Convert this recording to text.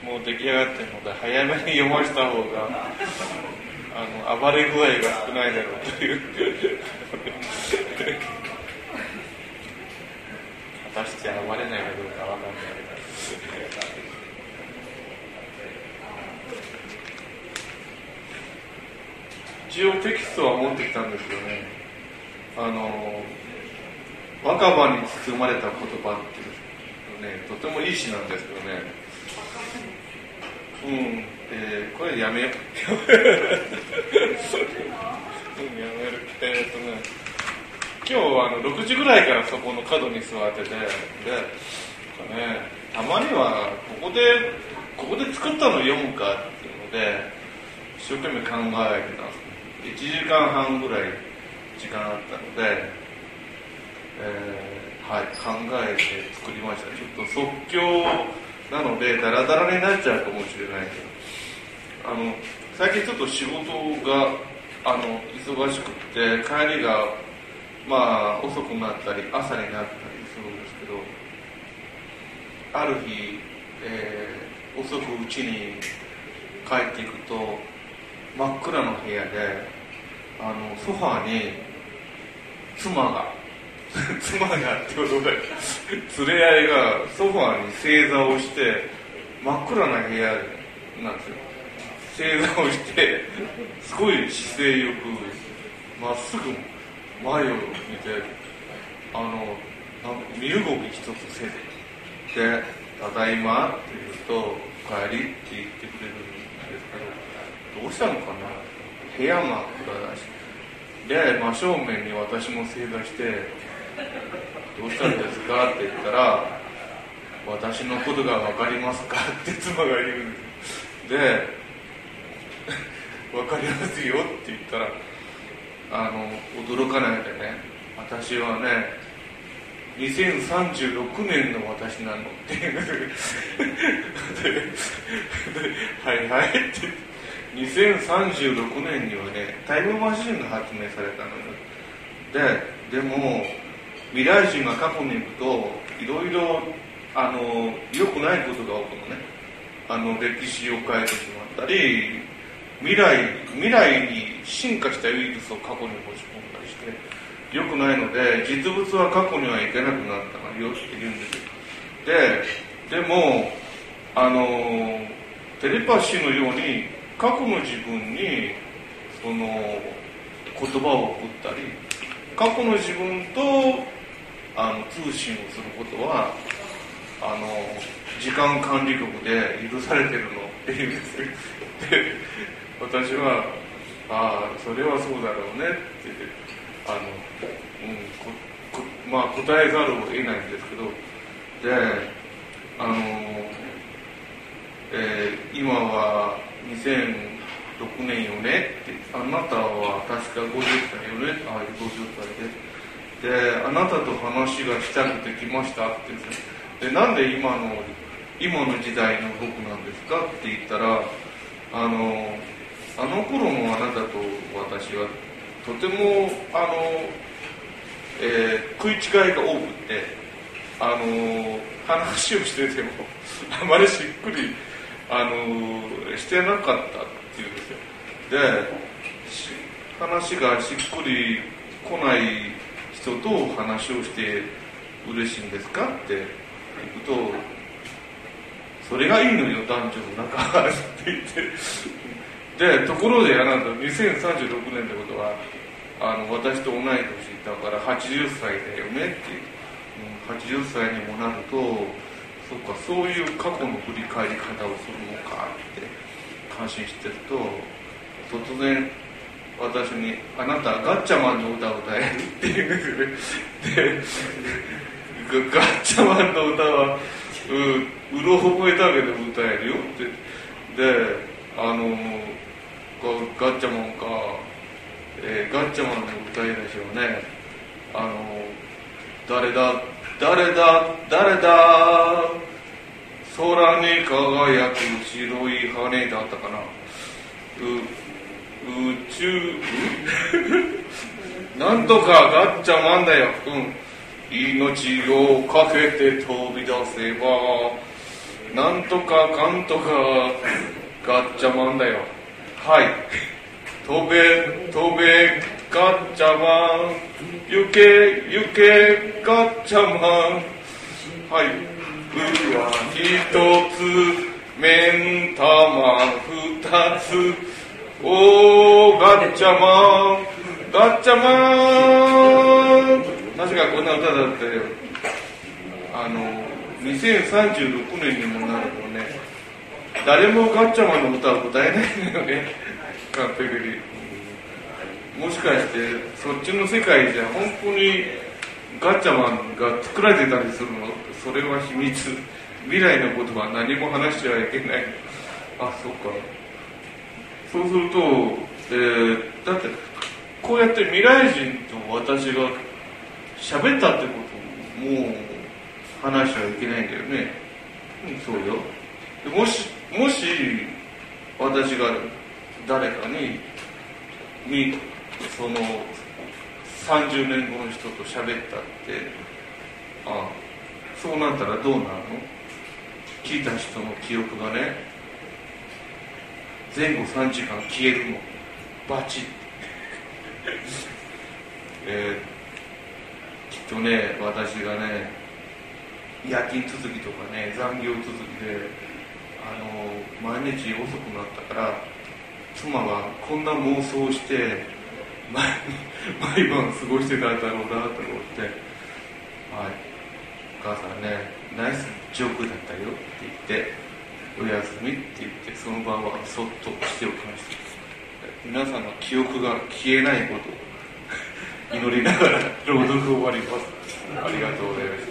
もう出来上がってるので早めに読ませた方が暴れ具合が少ないだろうという果たして暴れないかどうかわかんないけど一応テキストは持ってきたんですけどね、若葉に包まれた言葉っていうね、とてもいい詩なんですけどね、これやめようやめる。今日6時ぐらいからそこの角に座ってて、たまにはここで作ったのを読むかっていうので一生懸命考えてたんです。1時間半ぐらい時間あったので、考えて作りました。ちょっと即興なのでダラダラになっちゃうかもしれないけど、最近ちょっと仕事が忙しくって帰りが遅くなったり朝になったりするんですけど、ある日、遅く家に帰っていくと真っ暗な部屋でソファーに妻がってことで連れ合いがソファーに正座をして真っ暗な部屋なんですよ。正座をしてすごい姿勢よくまっすぐ前を見て身動き一つせずで「ただいま」って言うと「おかえり」って言ってくれるんですけど、どうしたのかな、部屋真っ暗だしで真正面に私も正座して「どうしたんですか?」って言ったら「私のことが分かりますか?」って妻が言うんですで「分かりますよ」って言ったら驚かないでね、私はね2036年の私なのって言うんですはいはいって2036年にはねタイムマシンが発明されたのよ。でも未来人が過去に行くといろいろ良くないことが起こるのね。歴史を変えてしまったり未来に進化したウイルスを過去に持ち込んだりして良くないので、実物は過去には行けなくなったのよって言うんですよ。でもテレパシーのように過去の自分にその言葉を送ったり過去の自分と通信をすることは時間管理局で許されてるのって言うんですよ。で私はそれはそうだろうねって言って答えざるを得ないんですけど、で今は2006年よねって、あなたは確か50歳よね、50歳であなたと話がしたくて来ましたって言うんですね。でなんで今の時代の僕なんですかって言ったらあの頃のあなたと私はとても食い違いが多くて話をしててもあまりしっくりしてなかったっていうんですよ。で話がしっくり来ない人と話をして嬉しいんですかって言うと、それがいいのよ男女の仲って言ってでところであなた2036年ってことは私と同い年だから80歳だよねって、80歳にもなるとそっかそういう過去の振り返り方をするのかって感心してると、突然私に「あなたガッチャマンの歌を歌える?」って言うんですよね。でガッチャマンの歌はうろ覚えだけど歌えるよってでガッチャマンか、ガッチャマンの歌いでしょうね。誰だ空に輝く白い羽だったかな、宇宙なんとかガッチャマンだよ、命をかけて飛び出せばなんとかかんとかガッチャマンだよ。はい。飛べ飛べガッチャマン、行け行けガッチャマン。はい。うは一つ、目ん玉二つ、おーガッチャマンガッチャマン。確かこんな歌だったよ。2036年にもなるとね、誰もガッチャマンの歌を歌えないんだよね、完璧に。もしかしてそっちの世界じゃ本当にガッチャマンが作られてたりするの？それは秘密。未来のことは何も話してはいけない。あ、そうか。そうすると、だってこうやって未来人と私が喋ったってこともう話しちゃいけないんだよね。そうよ。もし私が誰かにその30年後の人と喋ったって、そうなったらどうなるの？聞いた人の記憶がね、前後3時間消えるの。バチッきっとね、私がね、夜勤続きとかね、残業続きで毎日遅くなったから、妻はこんな妄想をして毎晩過ごしてたんだろうなと思って、お母さんね、ナイスジョークだったよって言って、おやすみって言って、その晩はそっとしておきました。皆さんの記憶が消えないことを祈りながら朗読を終わります。ありがとうございました。